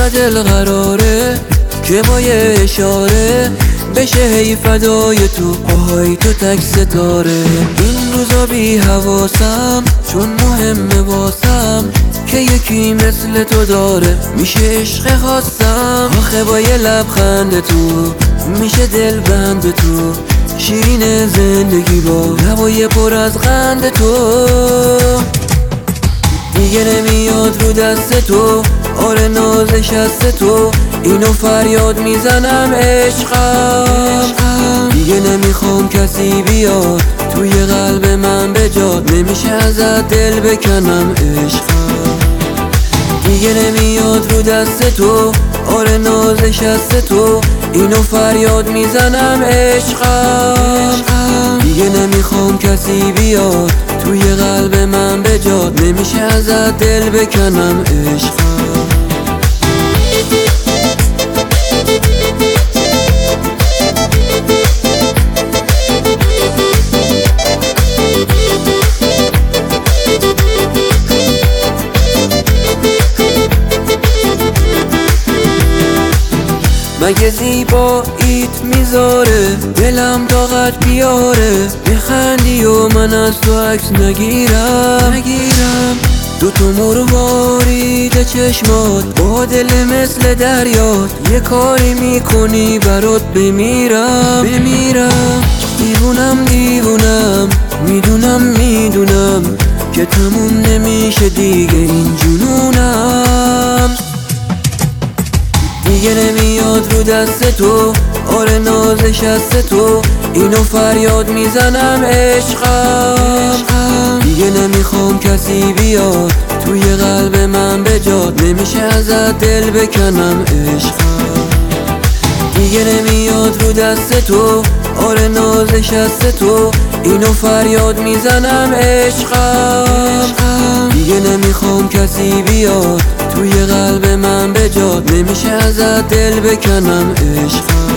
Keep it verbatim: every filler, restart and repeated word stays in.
و دل قراره که ما یه اشاره بشه هی فدای تو، آهای تو تک ستاره. این روزا بی حواسم چون مهمه واسم که یکی مثل تو داره، میشه عشق خواستم آخه با یه لبخند تو، میشه دل بند تو، شیرین زندگی با لبای پر از قند تو. دیگه نمیاد رو دست تو، آره نازش هست تو، اینو فریاد میزنم عشقم. دیگه نمیخوام کسی بیاد توی قلب من بجاد، نمیشه ازت دل بکنم عشقم. دیگه نمیاد رو دست تو، آره نازش هست تو، اینو فریاد میزنم عشقم. دیگه نمیخوام کسی بیاد توی قلب من بجاد، نمیشه ازت دل بکنم عشقم. مگه زیباییت میذاره دلم طاقت بیاره، بخندی و من از تو عکس نگیرم نگیرم دوتا مروارید چشمات با دل مثل دریات، یه کاری میکنی برات بمیرم بمیرم. دیوونم دیوونم میدونم میدونم که تموم نمیشه دیگه این جنونم. دیگه نمیاد رو دست تو، آره نازش هست تو، اینو فریاد میزنم عشقم. دیگه نمیخوام کسی بیاد توی قلب من بجاد، نمیشه ازت دل بکنم عشقم. دیگه نمیاد رو دست تو، آره نازش هست تو، اینو فریاد میزنم عشقم. دیگه نمیخوام کسی بیاد توی قلب من بجاد، نمیشه ازت دل بکنم عشقم.